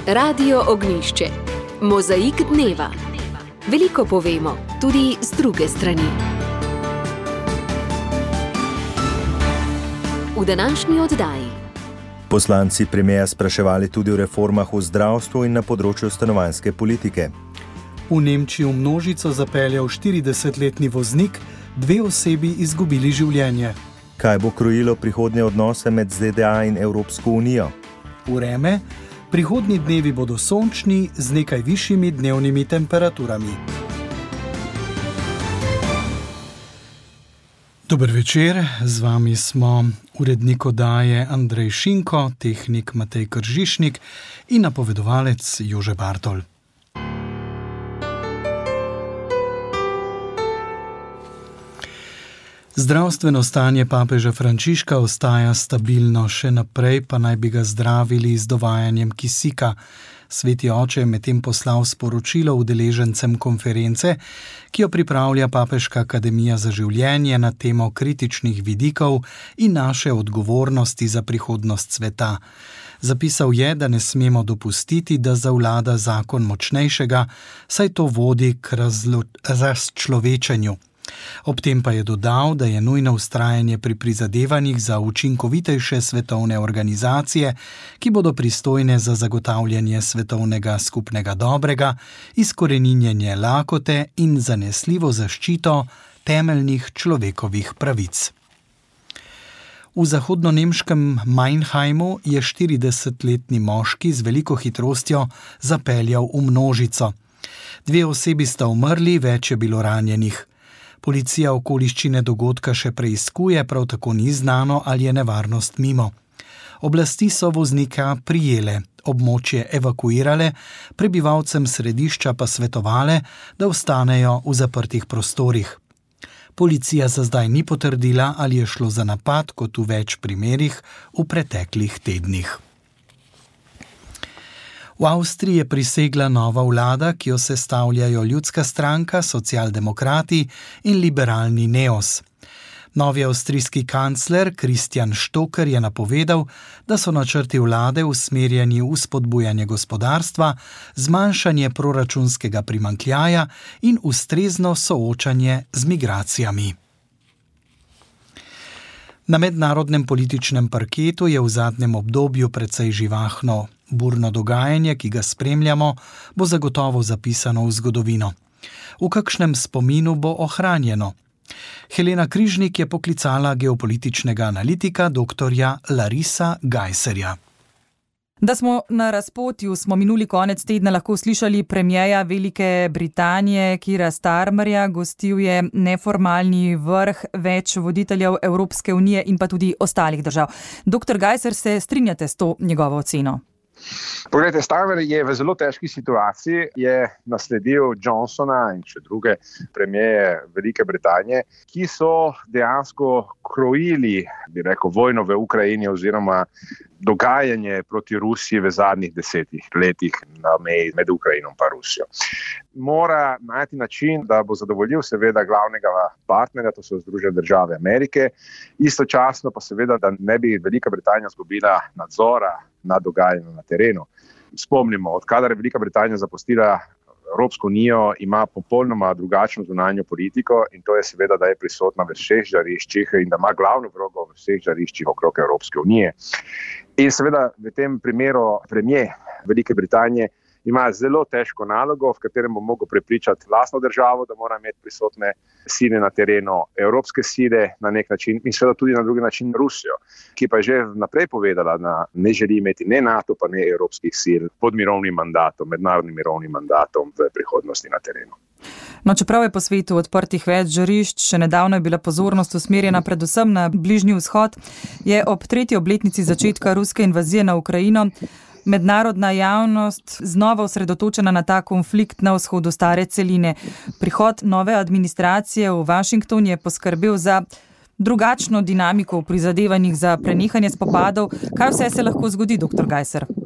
Radio Ognjišče. Mozaik dneva. Veliko povemo, tudi z druge strani. V današnji oddaji. Poslanci premierja spraševali tudi o reformah v zdravstvu in na področju stanovanjske politike. V Nemčiji v množico zapeljal 40-letni voznik, 2 osebi izgubili življenje. Kaj bo krojilo prihodnje odnose med ZDA in Evropsko unijo? Vreme, prihodnji dnevi bodo sončni z nekaj višjimi dnevnimi temperaturami. Dober večer, z vami smo urednik oddaje Andrej Šinko, tehnik Matej Kržišnik in napovedovalec Jože Bartol. Zdravstveno stanje papeža Frančiška ostaja stabilno, še naprej pa naj bi ga zdravili z dovajanjem kisika. Sveti oče je medtem poslal sporočilo udeležencem konference, ki jo pripravlja Papeška akademija za življenje na temo kritičnih vidikov in naše odgovornosti za prihodnost sveta. Zapisal je, da ne smemo dopustiti, da zavlada zakon močnejšega, saj to vodi k razčlovečenju. Ob tem pa je dodal, da je nujno vztrajanje pri prizadevanjih za učinkovitejše svetovne organizacije, ki bodo pristojne za zagotavljanje svetovnega skupnega dobrega, izkoreninjenje lakote in zanesljivo zaščito temeljnih človekovih pravic. V zahodnonemškem Meinheimu je 40-letni moški z veliko hitrostjo zapeljal v množico. 2 osebi sta umrli, več je bilo ranjenih. Policija okoliščine dogodka še preiskuje, prav tako ni znano, ali je nevarnost mimo. Oblasti so voznika prijele, območje evakuirale, prebivalcem središča pa svetovale, da ostanejo v zaprtih prostorih. Policija za zdaj ni potrdila, ali je šlo za napad, kot v več primerih v preteklih tednih. V Avstriji je prisegla nova vlada, ki jo sestavljajo Ljudska stranka, socialdemokrati in liberalni Neos. Novi avstrijski kancler Christian Stocker je napovedal, da so načrti vlade usmerjeni v spodbujanje gospodarstva, zmanjšanje proračunskega primanjkljaja in ustrezno soočanje z migracijami. Na mednarodnem političnem parketu je v zadnjem obdobju precej živahno. Burno dogajanje, ki ga spremljamo, bo zagotovo zapisano v zgodovino. V kakšnem spominu bo ohranjeno? Helena Križnik je poklicala geopolitičnega analitika dr. Larisa Gajserja. Da smo na razpotju, smo minuli konec tedna lahko slišali premierja Velike Britanije, Keira Starmerja, gostil je neformalni vrh več voditeljev Evropske unije in pa tudi ostalih držav. Dr. Gajser, se strinjate s to njegovo oceno? Poglejte, Starmer je v zelo težki situaciji, je nasledil Johnsona in še druge premierje Velike Britanije, ki so dejansko krojili, bi rekel, vojno v Ukrajini oziroma dogajanje proti Rusiji v zadnjih 10 letih na meji med Ukrajino in pa Rusijo. Mora najti način, da bo zadovoljil seveda glavnega partnerja, to so Združene države Amerike, istočasno pa seveda, da ne bi Velika Britanija izgubila nadzora nad dogajanjem na terenu. Spomnimo, odkadar je Velika Britanija zapustila Evropsko unijo, ima popolnoma drugačno zunanjo politiko in to je seveda, da je prisotna v vseh žariščih in da ima glavno vlogo v vseh žariščih okrog Evropske unije. In seveda v tem primeru premier Velike Britanije ima zelo težko nalogo, v katerem bo mogel prepričati lastno državo, da mora imeti prisotne sile na terenu, evropske sile na nek način in seveda tudi na drugi način Rusijo, ki pa je že naprej povedala, da ne želi imeti ne NATO, pa ne evropskih sil pod mirovnim mandatom, mednarodnim mirovnim mandatom v prihodnosti na terenu. No, čeprav je po svetu odprtih več žarišč, še nedavno je bila pozornost usmerjena predvsem na Bližnji vzhod, je ob 3. obletnici začetka ruske invazije na Ukrajino mednarodna javnost znova osredotočena na ta konflikt na vzhodu stare celine. Prihod nove administracije v Washington je poskrbel za drugačno dinamiko v prizadevanjih za prenehanje spopadov. Kaj vse se lahko zgodi, dr. Gajser?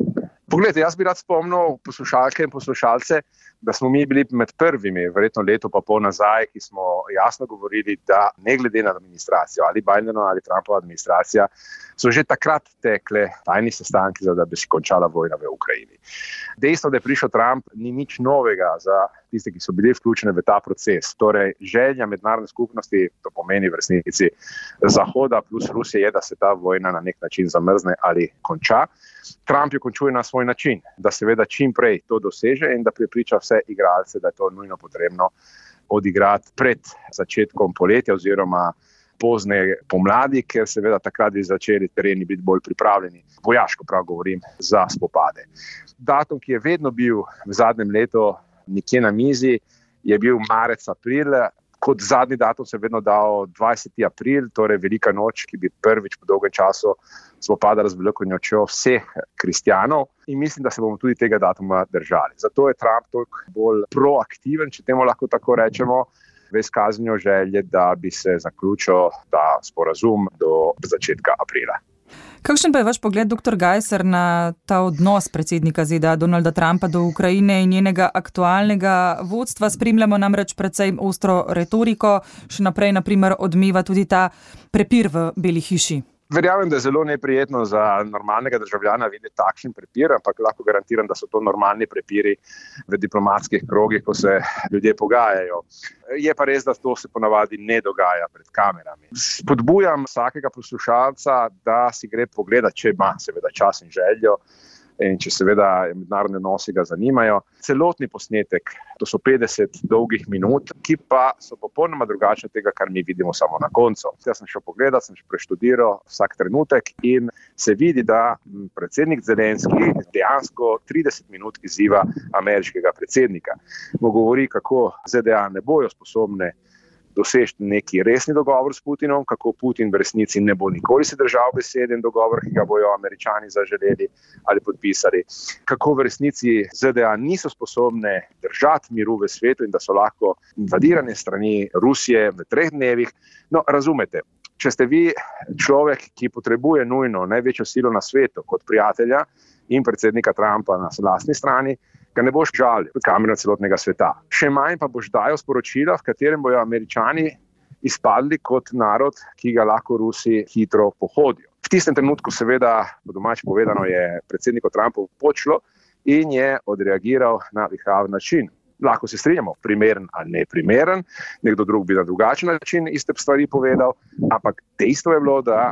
Poglejte, jaz bi rad spomnil poslušalke in poslušalce, da smo mi bili med prvimi, verjetno leto pa pol nazaj, ki smo jasno govorili, da ne glede na administracijo, ali Bidenova ali Trumpova administracija, so že takrat tekle tajni sestanki, da bi se končala vojna v Ukrajini. Dejstvo, da je prišel Trump, ni nič novega za tiste, ki so bili vključeni v ta proces. Torej, želja mednarodne skupnosti, to pomeni v resnici Zahoda plus Rusije, je, da se ta vojna na nek način zamrzne ali konča. Trump jo končuje na svoj način, da seveda čim prej to doseže in da prepriča vse igralce, da je to nujno potrebno odigrati pred začetkom poletja oziroma pozne pomladi, ker seveda takrat bi začeli tereni biti bolj pripravljeni, vojaško prav govorim, za spopade. Datum, ki je vedno bil v zadnjem letu nekje na mizi, je bil marec-april. Kot zadnji datum se je vedno dal 20. april, torej velika noč, ki bi prvič po dolgem času spopadala z veliko nočjo vseh kristjanov, in mislim, da se bomo tudi tega datuma držali. Zato je Trump toliko bolj proaktiven, če temu lahko tako rečemo, v izkazanju želje, da bi se zaključil ta sporazum do začetka aprila. Kakšen pa je vaš pogled, dr. Gajser, na ta odnos predsednika ZDA Donalda Trumpa do Ukrajine in njenega aktualnega vodstva? Spremljamo namreč precej ostro retoriko, še naprej naprimer odmeva tudi ta prepir v Beli hiši. Verjamem, da je zelo neprijetno za normalnega državljana videti takšen prepir, ampak lahko garantiram, da so to normalni prepiri v diplomatskih krogih, ko se ljudje pogajajo. Je pa res, da to se ponavadi ne dogaja pred kamerami. Spodbujam vsakega poslušalca, da si gre pogledati, če ima seveda čas in željo, in če seveda mednarodne odnosi ga zanimajo. Celotni posnetek, to so 50 dolgih minut, ki pa so popolnoma drugačne tega, kar mi vidimo samo na koncu. Jaz sem šel pogledat, sem preštudiral vsak trenutek in se vidi, da predsednik Zelenski dejansko 30 minut izziva ameriškega predsednika. Govori, kako ZDA ne bojo sposobne doseči neki resni dogovor s Putinom, kako Putin v resnici ne bo nikoli se držal besede in dogovor, ki ga bojo Američani zaželeli ali podpisali, kako v resnici ZDA niso sposobne držati miru v svetu in da so lahko invadirane strani Rusije v 3 dnevih. No, razumete, če ste vi človek, ki potrebuje nujno največjo silo na svetu kot prijatelja in predsednika Trumpa na lastni strani, ga ne boš žalil kamera celotnega sveta. Še manj pa boš dajal sporočila, v katerem bojo Američani izpadli kot narod, ki ga lahko Rusi hitro pohodijo. V tistem trenutku seveda, po domače povedano, je predsedniku Trumpu počlo in je odreagiral na vihav način. Lahko se strinjamo, primeren ali neprimeren, nekdo drug bi na drugačen način iste stvari povedal, ampak dejstvo je bilo, da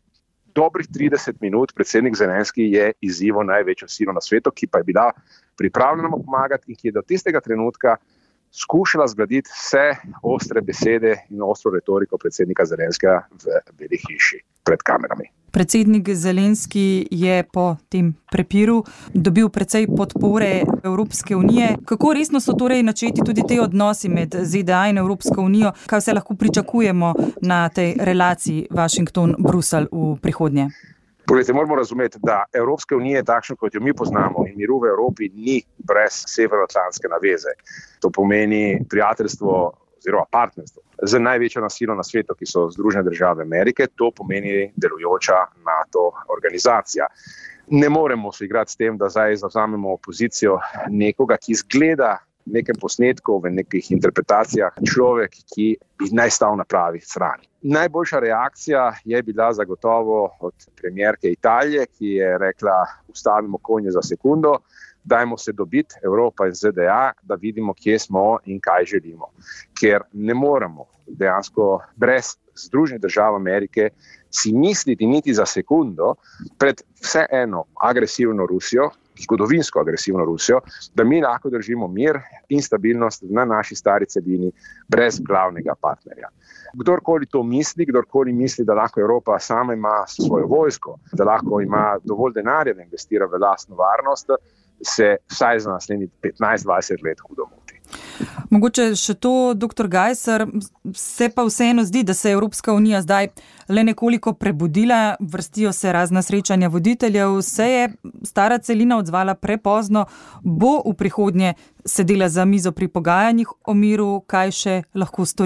dobrih 30 minut predsednik Zelenski je izzival največjo silo na svetu, ki pa je bila pripravljena mu pomagati in ki je do tistega trenutka skušala zgladiti vse ostre besede in ostro retoriko predsednika Zelenskega v Beli hiši pred kamerami. Predsednik Zelenski je po tem prepiru dobil precej podpore Evropske unije. Kako resno so torej načeti tudi te odnosi med ZDA in Evropsko unijo? Kaj vse lahko pričakujemo na tej relaciji Washington-Bruselj v prihodnje? Poglejte, moramo razumeti, da Evropska unija je takšna, kot jo mi poznamo, in miru v Evropi ni brez severnoatlantske naveze. To pomeni prijateljstvo oziroma partnerstvo z največjo silo na svetu, ki so Združene države Amerike, to pomeni delujoča NATO organizacija. Ne moremo se igrati s tem, da zdaj zavzamemo pozicijo nekoga, ki izgleda v nekem posnetku, v nekih interpretacijah človek, ki bi naj stal na pravi strani. Najboljša reakcija je bila zagotovo od premijerke Italije, ki je rekla, ustavimo konje za sekundo, dajmo se dobiti Evropa in ZDA, da vidimo, kje smo in kaj želimo. Ker ne moremo dejansko brez Združenih držav Amerike si misliti niti za sekundo pred vseeno agresivno Rusijo, zgodovinsko agresivno Rusijo, da mi lahko držimo mir in stabilnost na naši stari celini brez glavnega partnerja. Kdorkoli to misli, kdorkoli misli, da lahko Evropa sama ima svojo vojsko, da lahko ima dovolj denarja, da investira v lastno varnost, se vsaj za naslednjih 15-20 let hudo moti. Mogoče še to, dr. Gajser, se pa vseeno zdi, da se je Evropska unija zdaj le nekoliko prebudila, vrstijo se razna srečanja voditeljev, se je stara celina odzvala prepozno, bo v prihodnje sedela za mizo pri pogajanjih o miru, kaj še lahko stori?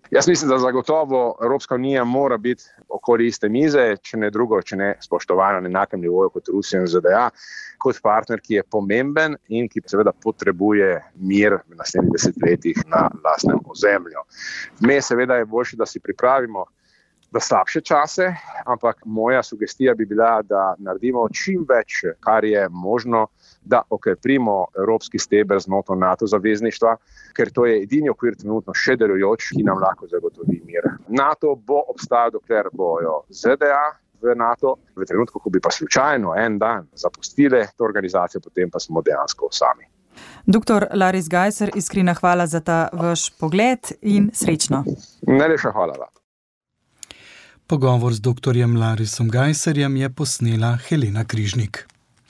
Jaz mislim, da zagotovo Evropska unija mora biti okoli iste mize, če ne drugo, če ne spoštovana na enakem nivoju kot Rusija in ZDA, kot partner, ki je pomemben in ki seveda potrebuje mir v naslednjih desetletjih na lastnem ozemlju. Seveda je boljše, da si pripravimo za slabše čase, ampak moja sugestija bi bila, da naredimo čim več, kar je možno, da okrepimo evropski steber znotraj NATO zavezništva, ker to je edini okvir trenutno še delujoč, ki nam lahko zagotovi mir. NATO bo obstajal, dokler bojo ZDA v NATO, v trenutku, ko bi pa slučajno en dan zapustile to organizacijo, potem pa smo dejansko sami. Dr. Laris Gajser, iskrena hvala za ta vaš pogled in srečno. Najlepša hvala vam. Pogovor z dr. Larisom Gajserjem je posnela Helena Križnik.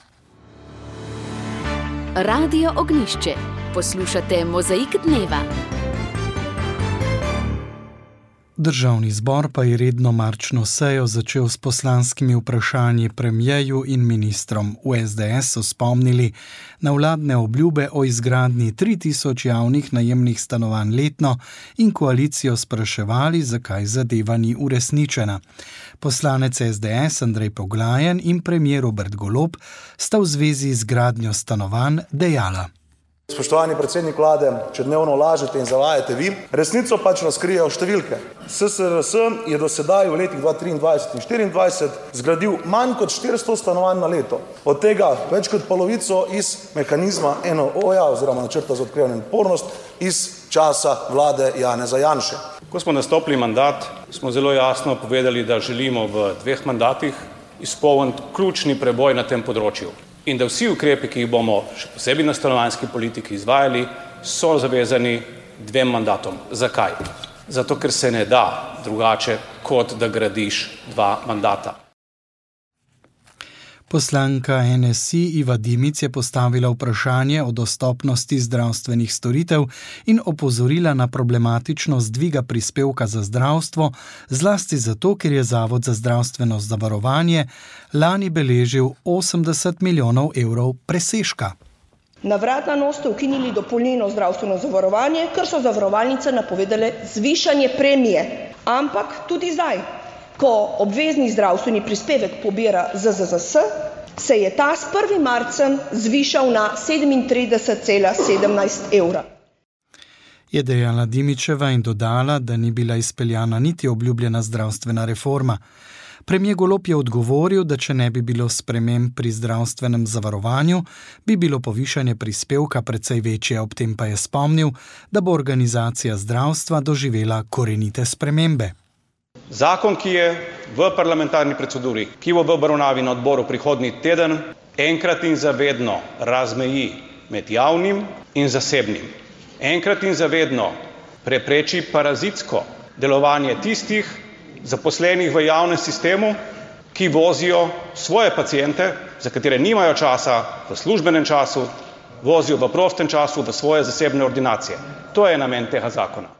Radio Ognjišče. Poslušate Mozaik dneva. Državni zbor pa je redno marčno sejo začel s poslanskimi vprašanji premierju in ministrom. V SDS so spomnili na vladne obljube o izgradnji 3000 javnih najemnih stanovanj letno in koalicijo spraševali, zakaj zadeva ni uresničena. Poslanec SDS Andrej Poglajen in premier Robert Golob sta v zvezi z gradnjo stanovanj dejala: Spoštovani predsednik vlade, če dnevno lažete in zavajate vi, resnico pač razkrijejo številke. SSRS je do sedaj v letih 2023 in 2024 zgradil manj kot 400 stanovanj na leto. Od tega več kot polovico iz mehanizma NOO-ja oziroma načrta za okrevanje in odpornost iz časa vlade Janeza Janše. Ko smo nastopili mandat, smo zelo jasno povedali, da želimo v 2 mandatih izpolniti ključni preboj na tem področju. In da vsi ukrepi, ki jih bomo še posebej na stanovanjski politiki izvajali, so zavezani 2 mandatom. Zakaj? Zato, ker se ne da drugače, kot da gradiš 2 mandata. Poslanka NSI Iva Dimic je postavila vprašanje o dostopnosti zdravstvenih storitev in opozorila na problematičnost dviga prispevka za zdravstvo, zlasti zato, ker je Zavod za zdravstveno zavarovanje lani beležil 80 milijonov evrov presežka. Na vrat na nos ste ukinili dopolnilno zdravstveno zavarovanje, ker so zavarovalnice napovedale zvišanje premije. Ampak tudi zdaj, ko obvezni zdravstveni prispevek pobira ZZZS, se je ta s 1. marcem zvišal na 37,17 evra. Je dejala Dimičeva in dodala, da ni bila izpeljana niti obljubljena zdravstvena reforma. Premier Golob je odgovoril, da če ne bi bilo sprememb pri zdravstvenem zavarovanju, bi bilo povišanje prispevka precej večje, ob tem pa je spomnil, da bo organizacija zdravstva doživela korenite spremembe. Zakon, ki je v parlamentarni proceduri, ki bo v obravnavi na odboru prihodnji teden, enkrat in zavedno razmeji med javnim in zasebnim. Enkrat in zavedno prepreči parazitsko delovanje tistih zaposlenih v javnem sistemu, ki vozijo svoje paciente, za katere nimajo časa v službenem času, vozijo v prostem času v svoje zasebne ordinacije. To je namen tega zakona.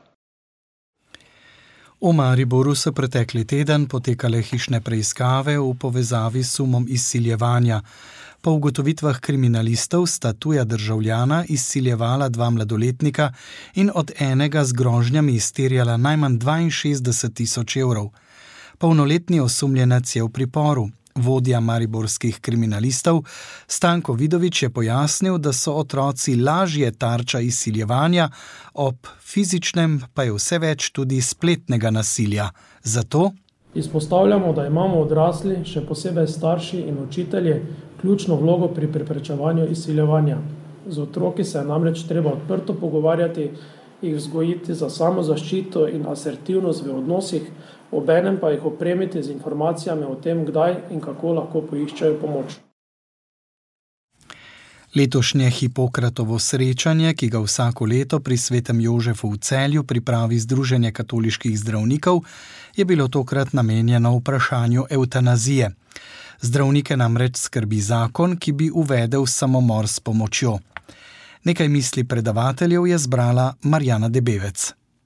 V Mariboru so pretekli teden potekale hišne preiskave v povezavi s sumom izsiljevanja. Po ugotovitvah kriminalistov sta tuja državljana izsiljevala 2 mladoletnika in od enega z grožnjami izterjala najmanj 62 tisoč evrov. Polnoletni osumljenec je v priporu. Vodja mariborskih kriminalistov Stanko Vidovič je pojasnil, da so otroci lažje tarča izsiljevanja, ob fizičnem pa je vse več tudi spletnega nasilja. Zato izpostavljamo, da imamo odrasli, še posebej starši in učitelji, ključno vlogo pri preprečevanju izsiljevanja. Z otroki se je namreč treba odprto pogovarjati, jih vzgojiti za samozaščito in asertivnost v odnosih, obenem pa jih opremiti z informacijami o tem, kdaj in kako lahko poiščejo pomoč. Letošnje Hipokratovo srečanje, ki ga vsako leto pri Svetem Jožefu v Celju pripravi Združenje katoliških zdravnikov, je bilo tokrat namenjeno vprašanju evtanazije. Zdravnike namreč skrbi zakon, ki bi uvedel samomor s pomočjo. Nekaj misli predavateljev je zbrala Marjana Debevec.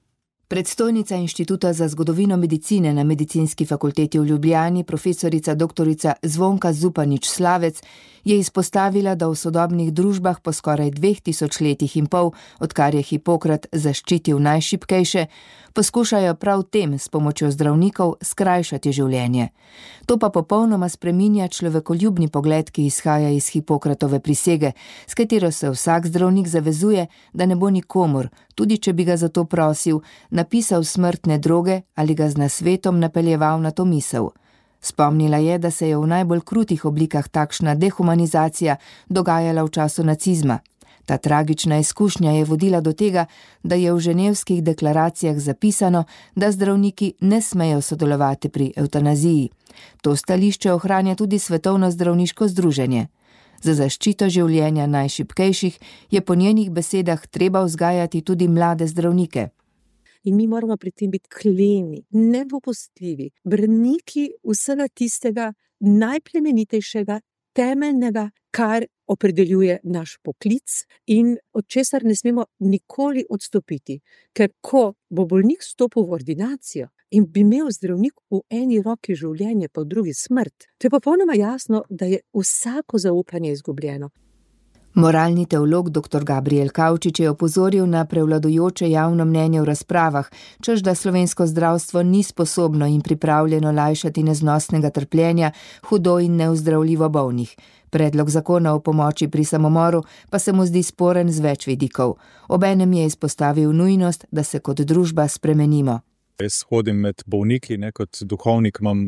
Predstojnica Inštituta za zgodovino medicine na Medicinski fakulteti v Ljubljani, profesorica dr. Zvonka Zupanič-Slavec, je izpostavila, da v sodobnih družbah po skoraj 2000 letih in pol, odkar je Hipokrat zaščitil najšibkejše, poskušajo prav tem s pomočjo zdravnikov skrajšati življenje. To pa popolnoma spreminja človekoljubni pogled, ki izhaja iz Hipokratove prisege, s katero se vsak zdravnik zavezuje, da ne bo nikomur, tudi če bi ga za to prosil, napisal smrtne droge ali ga z nasvetom napeljeval na to misel. Spomnila je, da se je v najbolj krutih oblikah takšna dehumanizacija dogajala v času nacizma. Ta tragična izkušnja je vodila do tega, da je v ženevskih deklaracijah zapisano, da zdravniki ne smejo sodelovati pri evtanaziji. To stališče ohranja tudi Svetovno zdravniško združenje. Za zaščito življenja najšibkejših je po njenih besedah treba vzgajati tudi mlade zdravnike. In mi moramo pri tem biti kleni, nepopustljivi, braniki vsega tistega najplemenitejšega, temeljnega, kar opredeljuje naš poklic in od česar ne smemo nikoli odstopiti. Ker ko bo bolnik stopil v ordinacijo in bi imel zdravnik v eni roki življenje, pa v drugi smrt, to je popolnoma jasno, da je vsako zaupanje izgubljeno. Moralni teolog dr. Gabriel Kavčič je opozoril na prevladujoče javno mnenje v razpravah, češ da slovensko zdravstvo ni sposobno in pripravljeno lajšati neznosnega trpljenja hudo in neozdravljivo bolnih. Predlog zakona o pomoči pri samomoru pa se mu zdi sporen z več vidikov. Obenem je izpostavil nujnost, da se kot družba spremenimo. Jaz hodim med bolniki, kot duhovnik imam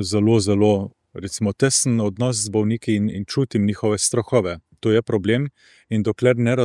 zelo tesen odnos z bolniki in čutim njihove strahove. To je problem in dokler ne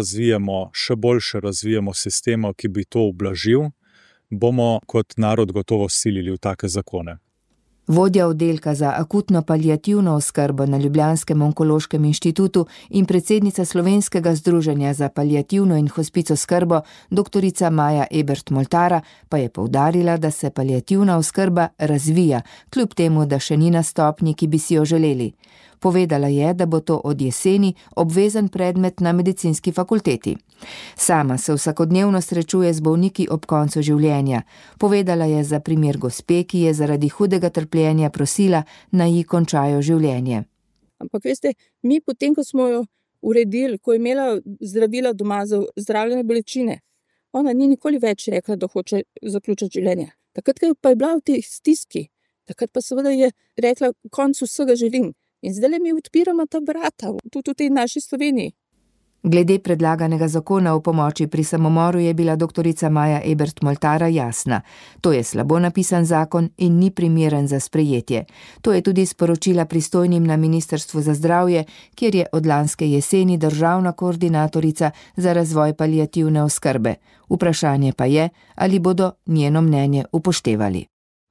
še boljše razvijamo sistema, ki bi to ublažil, bomo kot narod gotovo silili v take zakone. Vodja oddelka za akutno paliativno oskrbo na Ljubljanskem onkološkem inštitutu in predsednica Slovenskega združenja za paliativno in hospic oskrbo dr. Maja Ebert-Moltara pa je poudarila, da se paliativna oskrba razvija, kljub temu, da še ni na stopnji, ki bi si jo želeli. Povedala je, da bo to od jeseni obvezen predmet na Medicinski fakulteti. Sama se vsakodnevno srečuje z bolniki ob koncu življenja. Povedala je za primer gospe, ki je zaradi hudega trpljenja prosila, naj ji končajo življenje. Ampak veste, mi potem, ko smo jo uredili, ko je imela zdravila doma za zdravljenje bolečine, ona ni nikoli več rekla, da hoče zaključiti življenje. Takrat pa je bila v tej stiski, takrat pa seveda je rekla, koncu vsega želim. In zdaj mi odpiramo ta vrata, tudi v tej naši Sloveniji. Glede predlaganega zakona o pomoči pri samomoru je bila dr. Maja Ebert-Moltara jasna. To je slabo napisan zakon in ni primeren za sprejetje. To je tudi sporočila pristojnim na Ministrstvu za zdravje, kjer je od lanske jeseni državna koordinatorica za razvoj paliativne oskrbe. Vprašanje pa je, ali bodo njeno mnenje upoštevali.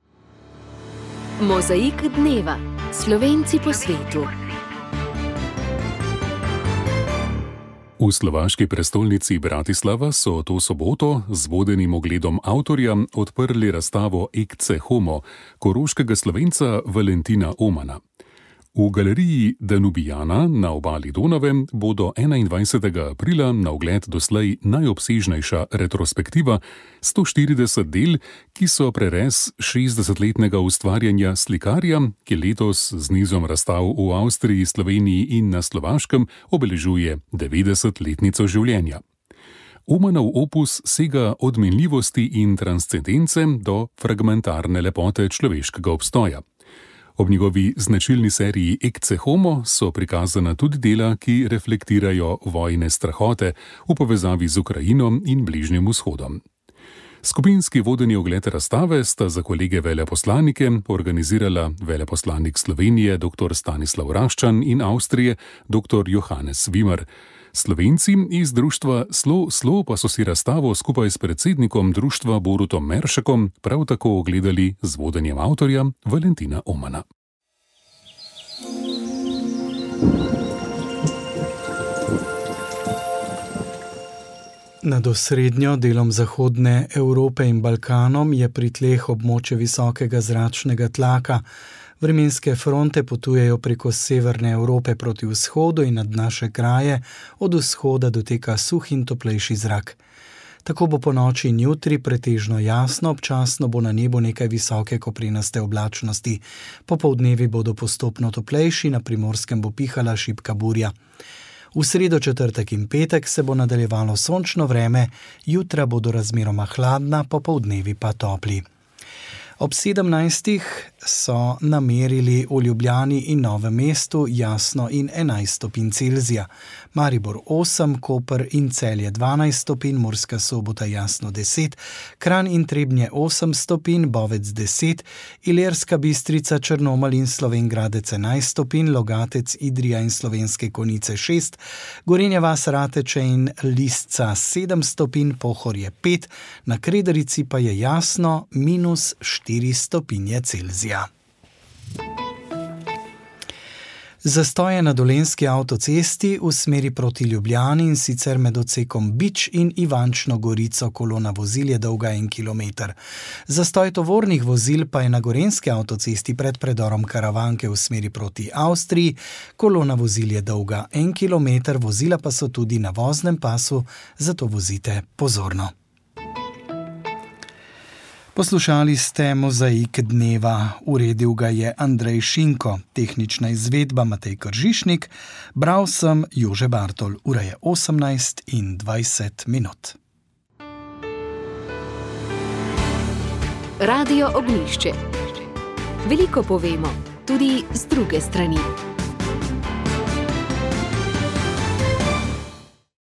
Mozaik dneva. Slovenci po svetu. V slovaški prestolnici Bratislava so to soboto z vodenim ogledom avtorja odprli razstavo Ecce Homo koroškega Slovenca Valentina Omana. V galeriji Danubijana na obali Donave bodo 21. aprila na ogled doslej najobsežnejša retrospektiva 140 del, ki so prerez 60-letnega ustvarjanja slikarja, ki letos z nizom razstav v Avstriji, Sloveniji in na Slovaškem obeležuje 90-letnico življenja. Omanov opus sega od minljivosti in transcendence do fragmentarne lepote človeškega obstoja. Ob njegovi značilni seriji Ecce Homo so prikazana tudi dela, ki reflektirajo vojne strahote v povezavi z Ukrajino in Bližnjim vzhodom. Skupinski vodeni ogled razstave sta za kolege veleposlanike organizirala veleposlanik Slovenije dr. Stanislav Raščan in Avstrije dr. Johannes Wimmer. Slovenci iz društva Slo pa so si razstavo skupaj s predsednikom društva Borutom Meršakom prav tako ogledali z vodenjem avtorja Valentina Omana. Nad osrednjo delom zahodne Evrope in Balkanom je pri tleh območje visokega zračnega tlaka. Vremenske fronte potujejo preko severne Evrope proti vzhodu in nad naše kraje od vzhoda doteka suh in toplejši zrak. Tako bo po noči in jutri pretežno jasno, občasno bo na nebu nekaj visoke koprenaste oblačnosti. Popoldnevi bodo postopno toplejši, na Primorskem bo pihala šibka burja. V sredo, četrtek in petek se bo nadaljevalo sončno vreme, jutra bodo razmeroma hladna, popoldnevi pa topli. Ob 17. so namerili v Ljubljani in Novem mestu jasno in 11 stopinj Celzija. Maribor 8, Koper in Celje 12 stopinj, Murska Sobota jasno 10, Kranj in Trebnje 8 stopinj, Bovec 10, Ilirska Bistrica, Črnomelj in Slovenj Gradec 11 stopinj, Logatec, Idrija in Slovenske Konjice 6, Gorenja vas, Rateče in Lisca 7 stopinj, Pohorje 5, na Kredarici pa je jasno -4 stopinje Celzija. Zastoje na Dolenjski avtocesti v smeri proti Ljubljani, in sicer med odsekom Bič in Ivančno Gorico, kolona vozil je dolga 1 kilometer. Zastoj tovornih vozil pa je na Gorenjski avtocesti pred predorom Karavanke v smeri proti Avstriji, kolona vozil je dolga 1 kilometer, vozila pa so tudi na voznem pasu, zato vozite pozorno. Poslušali ste Mozaik dneva, uredil ga je Andrej Šinko, tehnična izvedba Matej Kržišnik, bral sem Jože Bartol, ura je 18:20. Radio Ognjišče. Veliko povemo, tudi z druge strani.